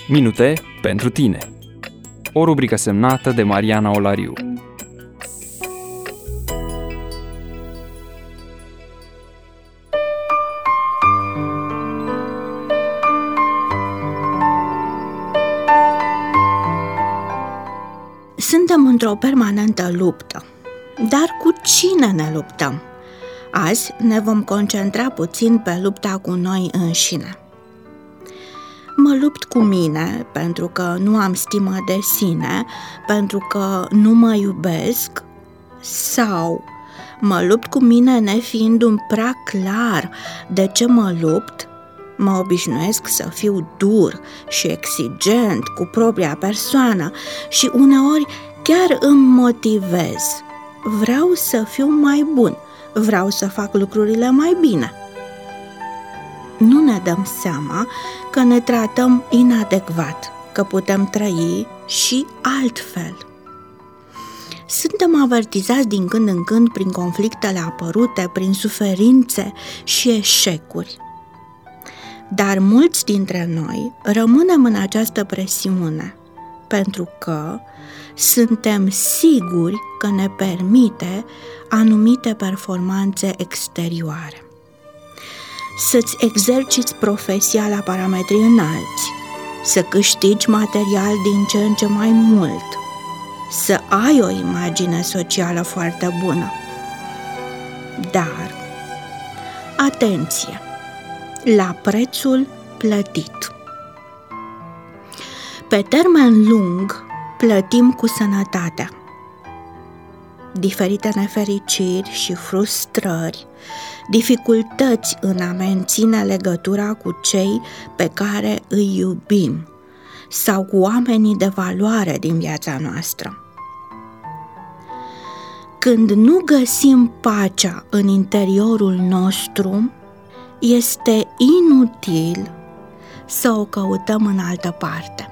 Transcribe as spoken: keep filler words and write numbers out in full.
Minute pentru tine. O rubrică semnată de Mariana Olariu. Suntem într-o permanentă luptă. Dar cu cine ne luptăm? Azi ne vom concentra puțin pe lupta cu noi înșine. Mă lupt cu mine pentru că nu am stimă de sine, pentru că nu mă iubesc, sau mă lupt cu mine nefiindu-mi prea clar de ce mă lupt? Mă obișnuiesc să fiu dur și exigent cu propria persoană și uneori chiar îmi motivez. Vreau să fiu mai bun, vreau să fac lucrurile mai bine. Nu ne dăm seama că ne tratăm inadecvat, că putem trăi și altfel. Suntem avertizați din când în când prin conflictele apărute, prin suferințe și eșecuri. Dar mulți dintre noi rămânem în această presiune, pentru că suntem siguri că ne permite anumite performanțe exterioare. Să-ți exerciți profesia la parametri înalți, să câștigi material din ce în ce mai mult, să ai o imagine socială foarte bună. Dar, atenție, la prețul plătit. Pe termen lung, plătim cu sănătatea. Diferite nefericiri și frustrări, dificultăți în a menține legătura cu cei pe care îi iubim sau cu oamenii de valoare din viața noastră. Când nu găsim pacea în interiorul nostru, este inutil să o căutăm în altă parte.